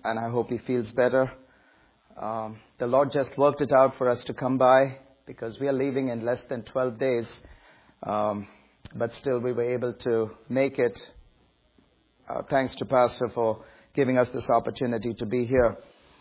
and I hope he feels better. The Lord just worked it out for us to come by because we are leaving in less than 12 days. But still we were able to make it. Thanks to Pastor for giving us this opportunity to be here.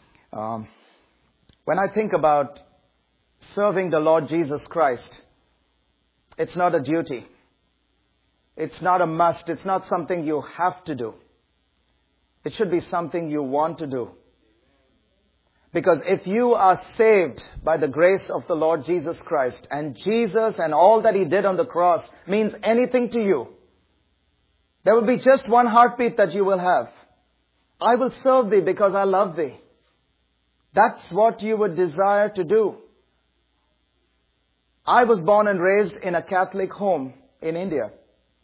When I think about serving the Lord Jesus Christ, it's not a duty. It's not a must. It's not something you have to do. It should be something you want to do. Because if you are saved by the grace of the Lord Jesus Christ, and Jesus and all that He did on the cross means anything to you, there will be just one heartbeat that you will have. I will serve Thee because I love Thee. That's what you would desire to do. I was born and raised in a Catholic home in India.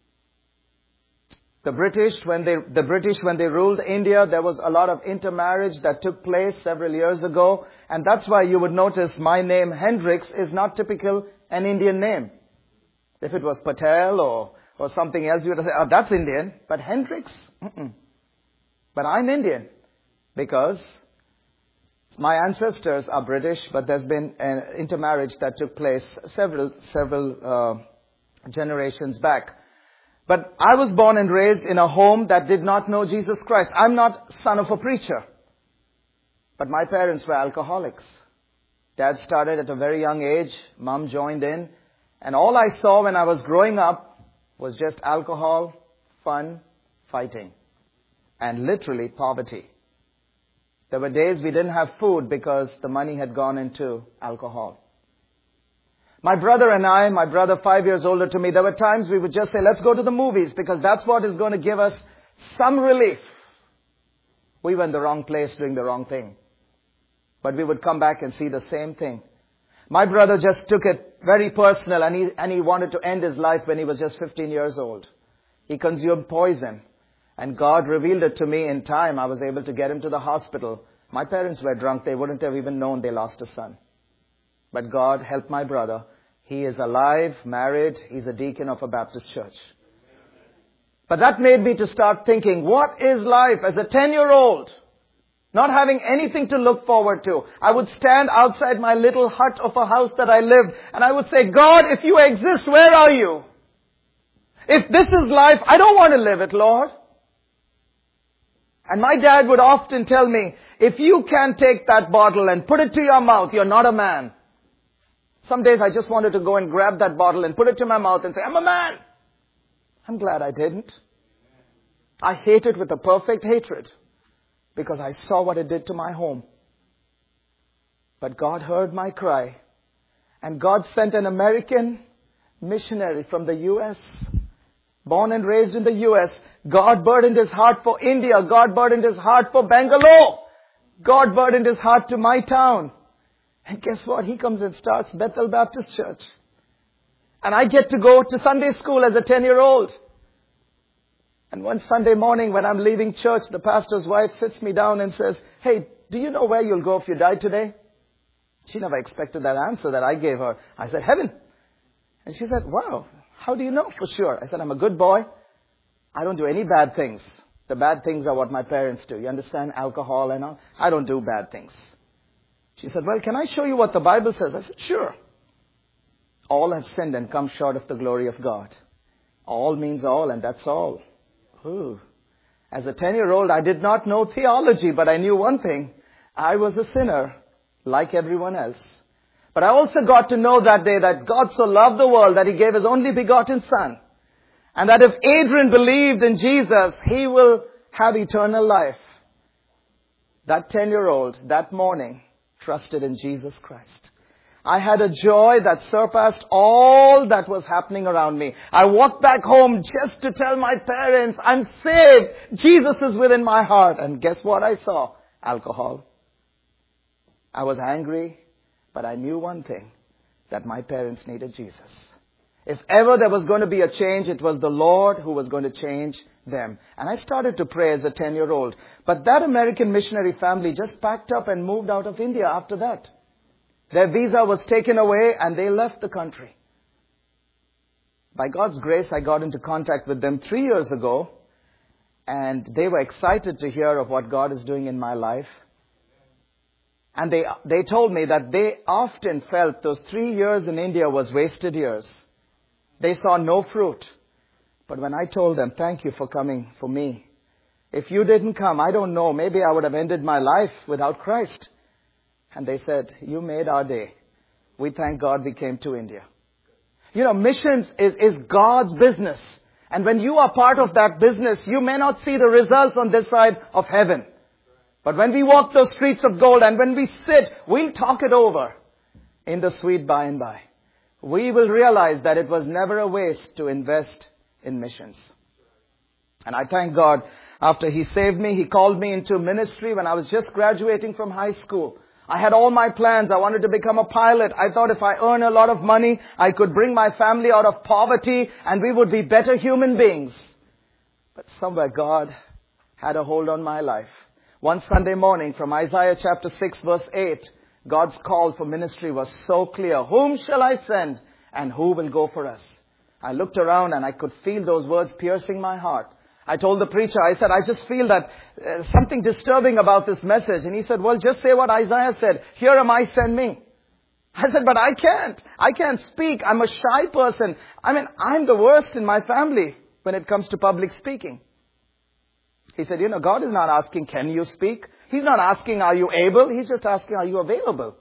The British, when they ruled India, there was a lot of intermarriage that took place several years ago. And that's why you would notice my name, Hendricks, is not typical an Indian name. If it was Patel or something else, you would say, oh, that's Indian. But Hendricks? But I'm Indian because my ancestors are British, but there's been an intermarriage that took place several generations back. But I was born and raised in a home that did not know Jesus Christ. I'm not son of a preacher. But my parents were alcoholics. Dad started at a very young age. Mom joined in. And all I saw when I was growing up was just alcohol, fun, fighting. And literally poverty. There were days we didn't have food because the money had gone into alcohol. My brother and I, my brother 5 years older to me, there were times we would just say, let's go to the movies because that's what is going to give us some relief. We were in the wrong place doing the wrong thing. But we would come back and see the same thing. My brother just took it very personal and he wanted to end his life when he was just 15 years old. He consumed poison. And God revealed it to me in time. I was able to get him to the hospital. My parents were drunk. They wouldn't have even known they lost a son. But God helped my brother. He is alive, married. He's a deacon of a Baptist church. But that made me to start thinking, what is life as a 10-year-old? Not having anything to look forward to. I would stand outside my little hut of a house that I lived and I would say, God, if you exist, where are you? If this is life, I don't want to live it, Lord. And my dad would often tell me, if you can't take that bottle and put it to your mouth, you're not a man. Some days I just wanted to go and grab that bottle and put it to my mouth and say, I'm a man. I'm glad I didn't. I hate it with a perfect hatred because I saw what it did to my home. But God heard my cry and God sent an American missionary from the U.S., born and raised in the U.S. God burdened his heart for India. God burdened his heart for Bangalore. God burdened his heart to my town. And guess what? He comes and starts Bethel Baptist Church. And I get to go to Sunday school as a 10-year-old. And one Sunday morning when I'm leaving church, the pastor's wife sits me down and says, hey, do you know where you'll go if you die today? She never expected that answer that I gave her. I said, heaven. And she said, wow, how do you know for sure? I said, I'm a good boy. I don't do any bad things. The bad things are what my parents do. You understand? Alcohol and all. I don't do bad things. She said, well, can I show you what the Bible says? I said, sure. All have sinned and come short of the glory of God. All means all, and that's all. Ooh. As a 10-year-old, I did not know theology, but I knew one thing. I was a sinner, like everyone else. But I also got to know that day that God so loved the world that He gave His only begotten Son. And that if Adrian believed in Jesus, he will have eternal life. That 10-year-old, that morning, trusted in Jesus Christ. I had a joy that surpassed all that was happening around me. I walked back home just to tell my parents, I'm saved. Jesus is within my heart. And guess what I saw? Alcohol. I was angry, but I knew one thing, that my parents needed Jesus. If ever there was going to be a change, it was the Lord who was going to change them. And I started to pray as a 10-year-old. But that American missionary family just packed up and moved out of India after that. Their visa was taken away and they left the country. By God's grace, I got into contact with them 3 years ago. And they were excited to hear of what God is doing in my life. And they told me that they often felt those 3 years in India was wasted years. They saw no fruit. But when I told them, thank you for coming for me. If you didn't come, I don't know, maybe I would have ended my life without Christ. And they said, you made our day. We thank God we came to India. You know, missions is God's business. And when you are part of that business, you may not see the results on this side of heaven. But when we walk those streets of gold and when we sit, we'll talk it over in the sweet by and by. We will realize that it was never a waste to invest in missions. And I thank God, after He saved me, He called me into ministry when I was just graduating from high school. I had all my plans. I wanted to become a pilot. I thought if I earn a lot of money, I could bring my family out of poverty and we would be better human beings. But somewhere God had a hold on my life. One Sunday morning from Isaiah chapter 6 verse 8, God's call for ministry was so clear. Whom shall I send and who will go for us? I looked around and I could feel those words piercing my heart. I told the preacher, I said, I just feel that something disturbing about this message. And he said, well, just say what Isaiah said. Here am I, send me. I said, but I can't. I can't speak. I'm a shy person. I'm the worst in my family when it comes to public speaking. He said, you know, God is not asking, can you speak? He's not asking, are you able? He's just asking, are you available?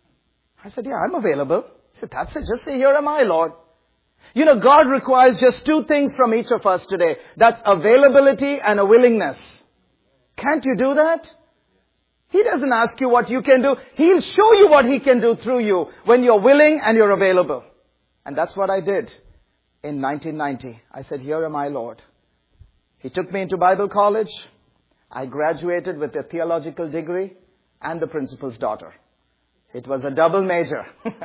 I said, yeah, I'm available. He said, that's it. Just say, here am I, Lord. You know, God requires just 2 things from each of us today. That's availability and a willingness. Can't you do that? He doesn't ask you what you can do. He'll show you what He can do through you when you're willing and you're available. And that's what I did in 1990. I said, here am I, Lord. He took me into Bible college. I graduated with a theological degree and the principal's daughter. It was a double major.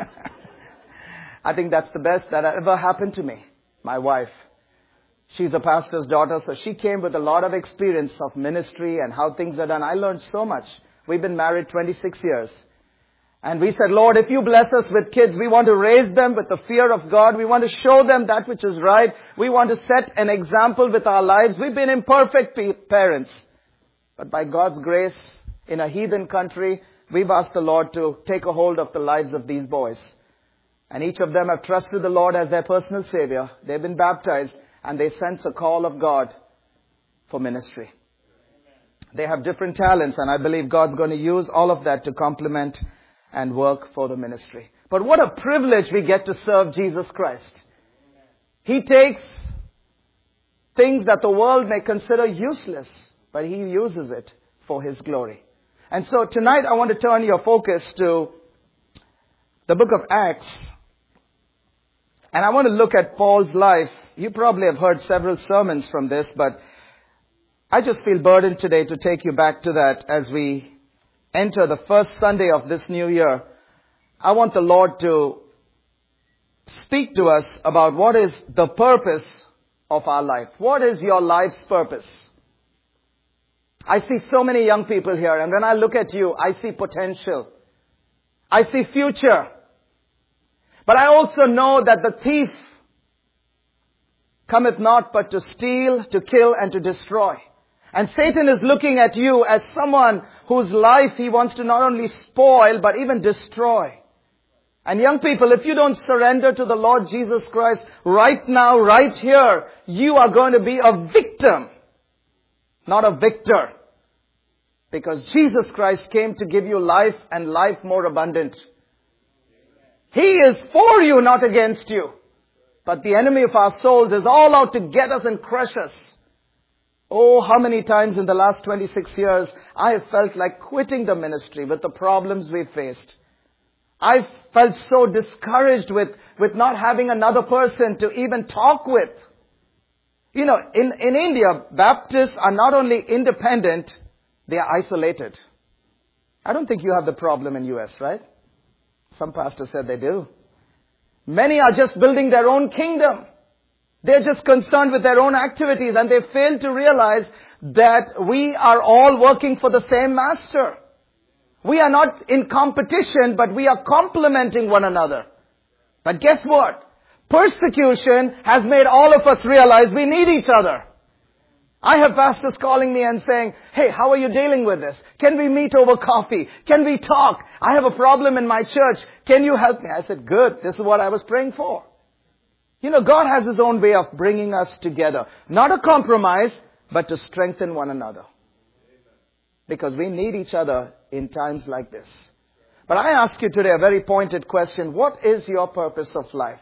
I think that's the best that ever happened to me. My wife, she's a pastor's daughter, so she came with a lot of experience of ministry and how things are done. I learned so much. We've been married 26 years. And we said, Lord, if you bless us with kids, we want to raise them with the fear of God. We want to show them that which is right. We want to set an example with our lives. We've been imperfect parents. But by God's grace, in a heathen country, we've asked the Lord to take a hold of the lives of these boys. And each of them have trusted the Lord as their personal Savior. They've been baptized and they sense a call of God for ministry. They have different talents and I believe God's going to use all of that to complement and work for the ministry. But what a privilege we get to serve Jesus Christ. He takes things that the world may consider useless, but He uses it for His glory. And so tonight I want to turn your focus to the book of Acts. And I want to look at Paul's life. You probably have heard several sermons from this, but I just feel burdened today to take you back to that as we enter the first Sunday of this new year. I want the Lord to speak to us about what is the purpose of our life. What is your life's purpose? I see so many young people here, and when I look at you, I see potential. I see future. But I also know that the thief cometh not but to steal, to kill, and to destroy. And Satan is looking at you as someone whose life he wants to not only spoil, but even destroy. And young people, if you don't surrender to the Lord Jesus Christ right now, right here, you are going to be a victim, not a victor. Because Jesus Christ came to give you life and life more abundant. He is for you, not against you. But the enemy of our souls is all out to get us and crush us. Oh, how many times in the last 26 years I have felt like quitting the ministry with the problems we've faced. I felt so discouraged with not having another person to even talk with. You know, in India, Baptists are not only independent, they are isolated. I don't think you have the problem in US, right? Some pastors said they do. Many are just building their own kingdom. They're just concerned with their own activities and they fail to realize that we are all working for the same master. We are not in competition, but we are complementing one another. But guess what? Persecution has made all of us realize we need each other. I have pastors calling me and saying, hey, how are you dealing with this? Can we meet over coffee? Can we talk? I have a problem in my church. Can you help me? I said, good. This is what I was praying for. You know, God has His own way of bringing us together. Not a compromise, but to strengthen one another. Because we need each other in times like this. But I ask you today a very pointed question. What is your purpose of life?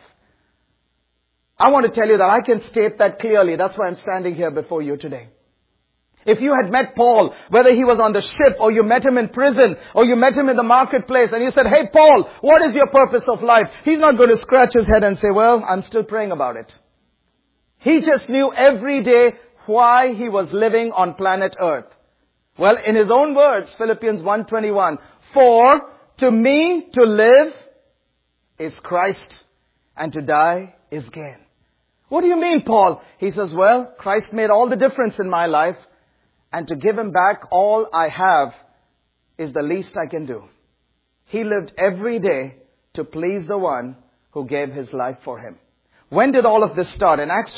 I want to tell you that I can state that clearly. That's why I'm standing here before you today. If you had met Paul, whether he was on the ship or you met him in prison or you met him in the marketplace and you said, hey Paul, what is your purpose of life? He's not going to scratch his head and say, well, I'm still praying about it. He just knew every day why he was living on planet Earth. Well, in his own words, Philippians 1:21, for to me to live is Christ and to die is gain. What do you mean, Paul? He says, well, Christ made all the difference in my life, and to give Him back all I have is the least I can do. He lived every day to please the one who gave His life for him. When did all of this start? In Acts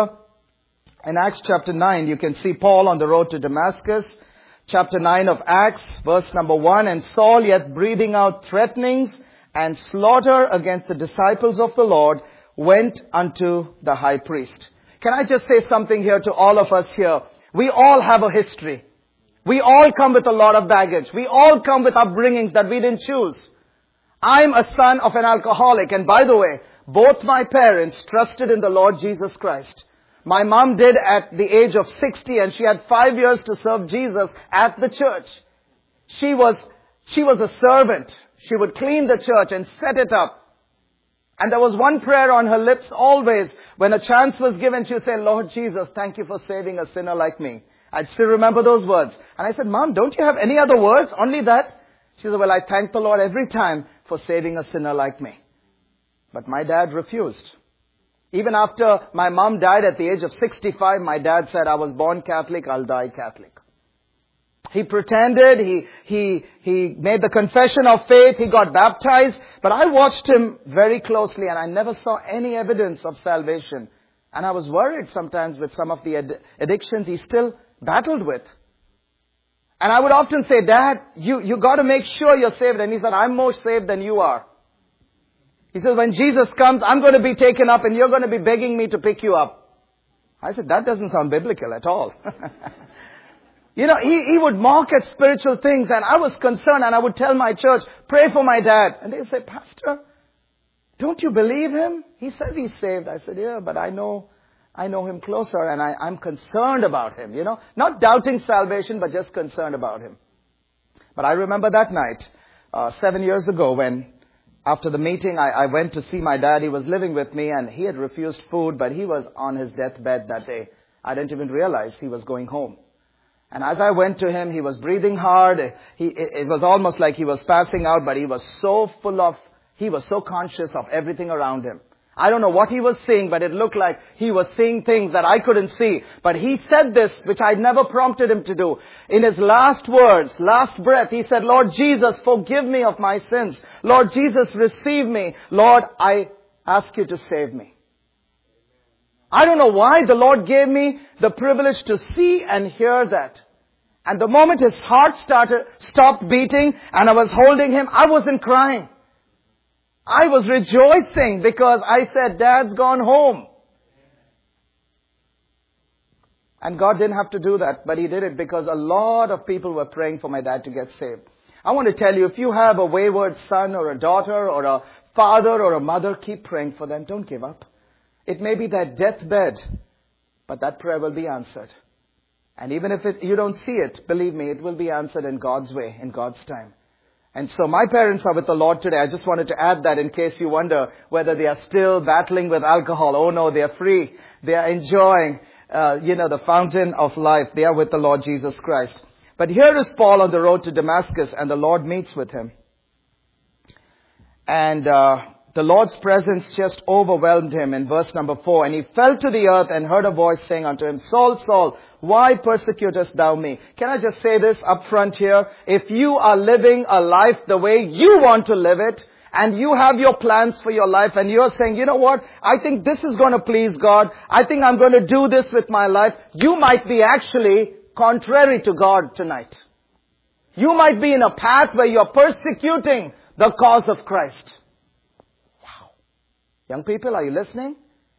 chapter 9, you can see Paul on the road to Damascus. Chapter 9 of Acts, verse number 1, and Saul, yet breathing out threatenings and slaughter against the disciples of the Lord, went unto the high priest. Can I just say something here to all of us here? We all have a history. We all come with a lot of baggage. We all come with upbringings that we didn't choose. I'm a son of an alcoholic, and by the way, both my parents trusted in the Lord Jesus Christ. My mom did at the age of 60, and she had 5 years to serve Jesus at the church. She was a servant. She would clean the church and set it up. And there was one prayer on her lips always. When a chance was given, she would say, Lord Jesus, thank you for saving a sinner like me. I'd still remember those words. And I said, Mom, don't you have any other words? Only that? She said, well, I thank the Lord every time for saving a sinner like me. But my dad refused. Even after my mom died at the age of 65, my dad said, I was born Catholic, I'll die Catholic. He pretended, he made the confession of faith, he got baptized, but I watched him very closely and I never saw any evidence of salvation. And I was worried sometimes with some of the addictions he still battled with. And I would often say, Dad, you got to make sure you're saved. And he said, I'm more saved than you are. He says, when Jesus comes, I'm going to be taken up and you're going to be begging me to pick you up. I said, that doesn't sound biblical at all. You know, he would mock at spiritual things, and I was concerned, and I would tell my church, pray for my dad. And they say, Pastor, don't you believe him? He says he's saved. I said, yeah, but I know him closer, and I'm concerned about him, you know. Not doubting salvation, but just concerned about him. But I remember that night, 7 years ago, when after the meeting, I went to see my dad. He was living with me, and he had refused food, but he was on his deathbed that day. I didn't even realize he was going home. And as I went to him, he was breathing hard. It was almost like he was passing out, but he was so conscious of everything around him. I don't know what he was seeing, but it looked like he was seeing things that I couldn't see. But he said this, which I never prompted him to do. In his last words, last breath, he said, Lord Jesus, forgive me of my sins. Lord Jesus, receive me. Lord, I ask you to save me. I don't know why the Lord gave me the privilege to see and hear that. And the moment his heart stopped beating and I was holding him, I wasn't crying. I was rejoicing because I said, Dad's gone home. And God didn't have to do that, but He did it because a lot of people were praying for my dad to get saved. I want to tell you, if you have a wayward son or a daughter or a father or a mother, keep praying for them. Don't give up. It may be their deathbed, but that prayer will be answered. And even if you don't see it, believe me, it will be answered in God's way, in God's time. And so my parents are with the Lord today. I just wanted to add that in case you wonder whether they are still battling with alcohol. Oh no, they are free. They are enjoying, the fountain of life. They are with the Lord Jesus Christ. But here is Paul on the road to Damascus, and the Lord meets with him. And the Lord's presence just overwhelmed him in verse number 4. And he fell to the earth and heard a voice saying unto him, Saul, Saul, why persecutest thou me? Can I just say this up front here? If you are living a life the way you want to live it, and you have your plans for your life and you're saying, you know what, I think this is going to please God. I think I'm going to do this with my life. You might be actually contrary to God tonight. You might be in a path where you're persecuting the cause of Christ. Wow. Young people, are you listening?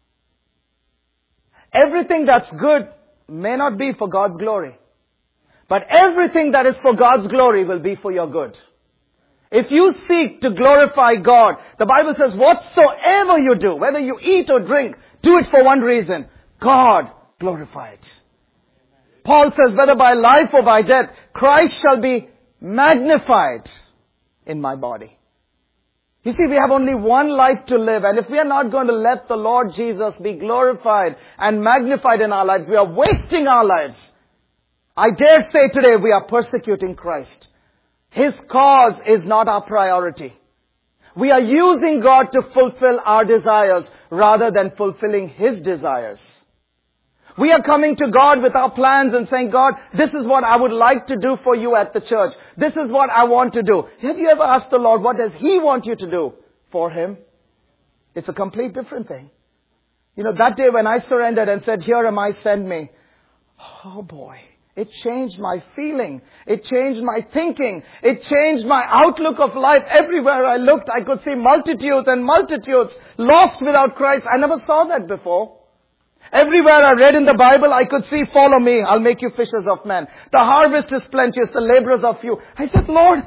Everything that's good may not be for God's glory. But everything that is for God's glory will be for your good. If you seek to glorify God, the Bible says whatsoever you do, whether you eat or drink, do it for one reason. God glorified. Paul says whether by life or by death, Christ shall be magnified in my body. You see, we have only one life to live, and if we are not going to let the Lord Jesus be glorified and magnified in our lives, we are wasting our lives. I dare say today we are persecuting Christ. His cause is not our priority. We are using God to fulfill our desires rather than fulfilling His desires. We are coming to God with our plans and saying, God, this is what I would like to do for you at the church. This is what I want to do. Have you ever asked the Lord, what does He want you to do for Him? It's a complete different thing. You know, that day when I surrendered and said, here am I, send me. Oh boy. It changed my feeling. It changed my thinking. It changed my outlook of life. Everywhere I looked, I could see multitudes and multitudes lost without Christ. I never saw that before. Everywhere I read in the Bible, I could see, follow me, I'll make you fishers of men. The harvest is plenteous, the laborers are few. I said, Lord,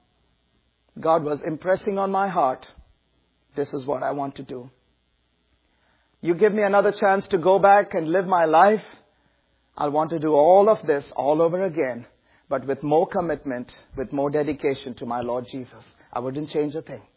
God was impressing on my heart, this is what I want to do. You give me another chance to go back and live my life, I'll want to do all of this all over again, but with more commitment, with more dedication to my Lord Jesus. I wouldn't change a thing.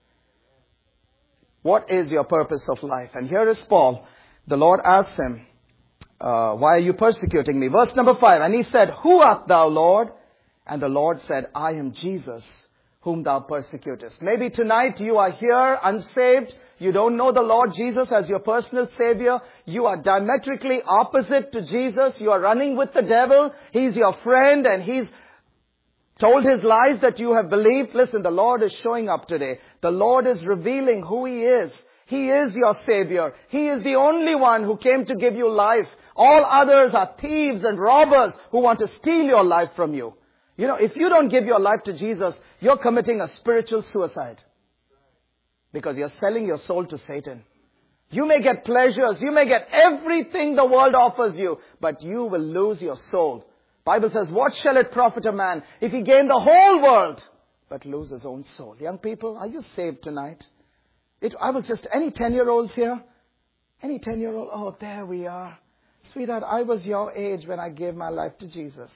What is your purpose of life? And here is Paul. The Lord asks him, why are you persecuting me? Verse number 5, and he said, who art thou, Lord? And the Lord said, I am Jesus, whom thou persecutest. Maybe tonight you are here unsaved. You don't know the Lord Jesus as your personal Savior. You are diametrically opposite to Jesus. You are running with the devil. He's your friend and he's told his lies that you have believed. Listen, the Lord is showing up today. The Lord is revealing who He is. He is your Savior. He is the only one who came to give you life. All others are thieves and robbers who want to steal your life from you. You know, if you don't give your life to Jesus, you're committing a spiritual suicide. Because you're selling your soul to Satan. You may get pleasures. You may get everything the world offers you. But you will lose your soul. Bible says, what shall it profit a man if he gain the whole world but lose his own soul? Young people, are you saved tonight? I was just, any 10-year-olds here? Any 10-year-old? Oh, there we are. Sweetheart, I was your age when I gave my life to Jesus.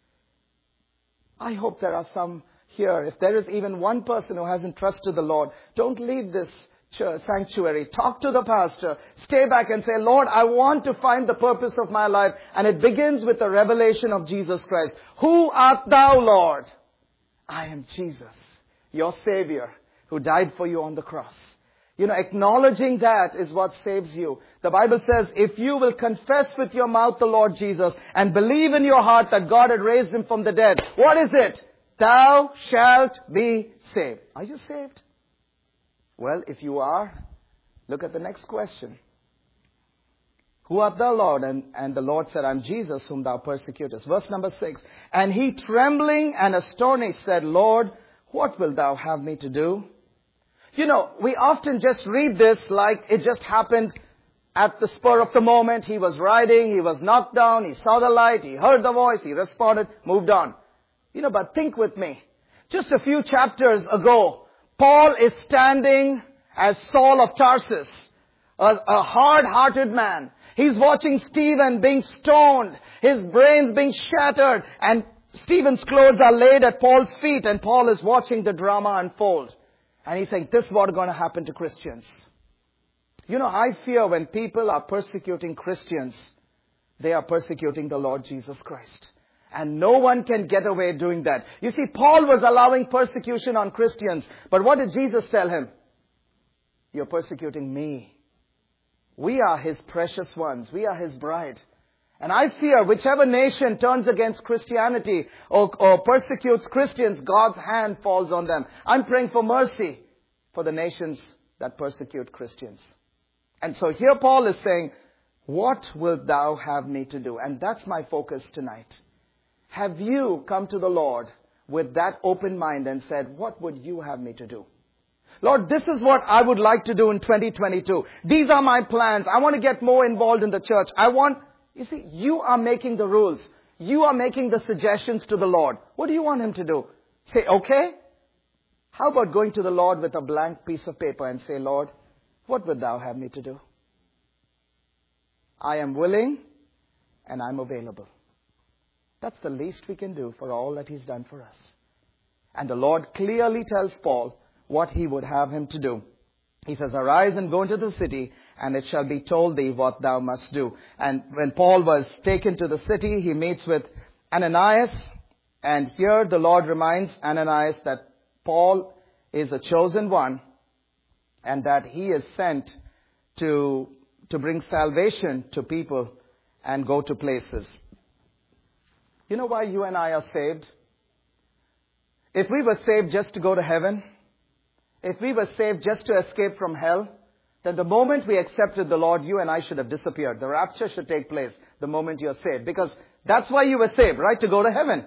I hope there are some here. If there is even one person who hasn't trusted the Lord, don't leave this church, sanctuary. Talk to the pastor. Stay back and say, Lord, I want to find the purpose of my life. And it begins with the revelation of Jesus Christ. Who art thou, Lord? I am Jesus, your Savior, who died for you on the cross. You know, acknowledging that is what saves you. The Bible says, if you will confess with your mouth the Lord Jesus and believe in your heart that God had raised Him from the dead, what is it? Thou shalt be saved. Are you saved? Well, if you are, look at the next question. Who art thou, Lord? And the Lord said, I'm Jesus whom thou persecutest. Verse number 6. And he trembling and astonished said, Lord, what wilt thou have me to do? You know, we often just read this like it just happened at the spur of the moment. He was riding, he was knocked down, he saw the light, he heard the voice, he responded, moved on. You know, but think with me. Just a few chapters ago, Paul is standing as Saul of Tarsus, a hard-hearted man. He's watching Stephen being stoned, his brains being shattered, and Stephen's clothes are laid at Paul's feet, and Paul is watching the drama unfold. And he's saying, this is what's going to happen to Christians. You know, I fear when people are persecuting Christians, they are persecuting the Lord Jesus Christ. And no one can get away doing that. You see, Paul was allowing persecution on Christians. But what did Jesus tell him? You're persecuting me. We are His precious ones. We are His bride. And I fear whichever nation turns against Christianity or persecutes Christians, God's hand falls on them. I'm praying for mercy for the nations that persecute Christians. And so here Paul is saying, what wilt thou have me to do? And that's my focus tonight. Have you come to the Lord with that open mind and said, what would you have me to do? Lord, this is what I would like to do in 2022. These are my plans. I want to get more involved in the church. You see, you are making the rules. You are making the suggestions to the Lord. What do you want Him to do? Say, okay. How about going to the Lord with a blank piece of paper and say, Lord, what would thou have me to do? I am willing and I'm available. That's the least we can do for all that He's done for us. And the Lord clearly tells Paul what He would have him to do. He says, arise and go into the city, and it shall be told thee what thou must do. And when Paul was taken to the city, he meets with Ananias. And here the Lord reminds Ananias that Paul is a chosen one and that he is sent to bring salvation to people and go to places. You know why you and I are saved? If we were saved just to go to heaven, if we were saved just to escape from hell, then the moment we accepted the Lord, you and I should have disappeared. The rapture should take place the moment you're saved. Because that's why you were saved, right? To go to heaven.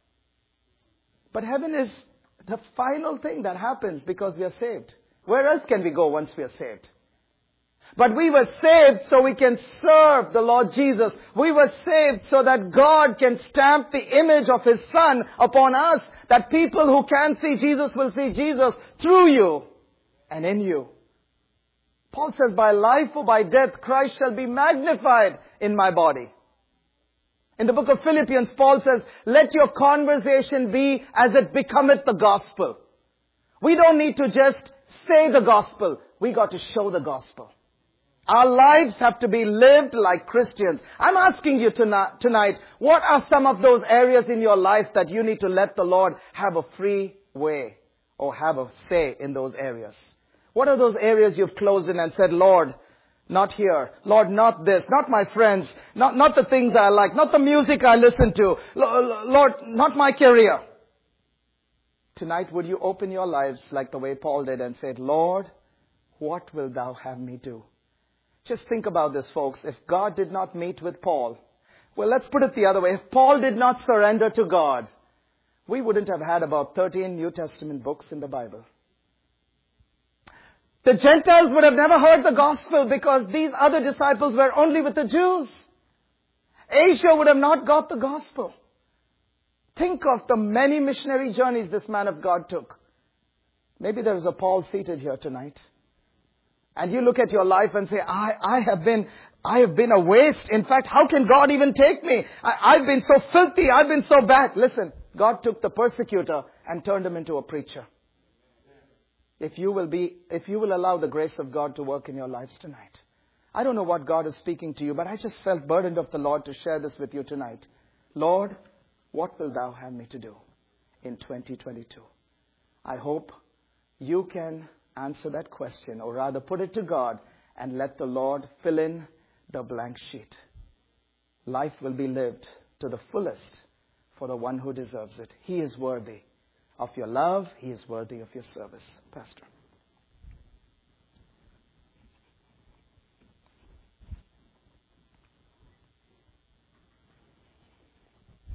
But heaven is the final thing that happens because we are saved. Where else can we go once we are saved? But we were saved so we can serve the Lord Jesus. We were saved so that God can stamp the image of His Son upon us. That people who can see Jesus will see Jesus through you and in you. Paul says, by life or by death, Christ shall be magnified in my body. In the book of Philippians, Paul says, let your conversation be as it becometh the gospel. We don't need to just say the gospel. We got to show the gospel. Our lives have to be lived like Christians. I'm asking you tonight, what are some of those areas in your life that you need to let the Lord have a free way or have a say in those areas? What are those areas you've closed in and said, Lord, not here. Lord, not this. Not my friends. Not the things I like. Not the music I listen to. Lord, not my career. Tonight, would you open your lives like the way Paul did and said, Lord, what will thou have me do? Just think about this, folks. If God did not meet with Paul, well, let's put it the other way. If Paul did not surrender to God, we wouldn't have had about 13 New Testament books in the Bible. The Gentiles would have never heard the gospel because these other disciples were only with the Jews. Asia would have not got the gospel. Think of the many missionary journeys this man of God took. Maybe there is a Paul seated here tonight. And you look at your life and say, I have been a waste. In fact, how can God even take me? I've been so filthy. I've been so bad. Listen, God took the persecutor and turned him into a preacher. If you will allow the grace of God to work in your lives tonight. I don't know what God is speaking to you, but I just felt burdened of the Lord to share this with you tonight. Lord, what will thou have me to do in 2022? I hope you can answer that question, or rather put it to God and let the Lord fill in the blank sheet. Life will be lived to the fullest for the one who deserves it. He is worthy of your love. He is worthy of your service. Pastor.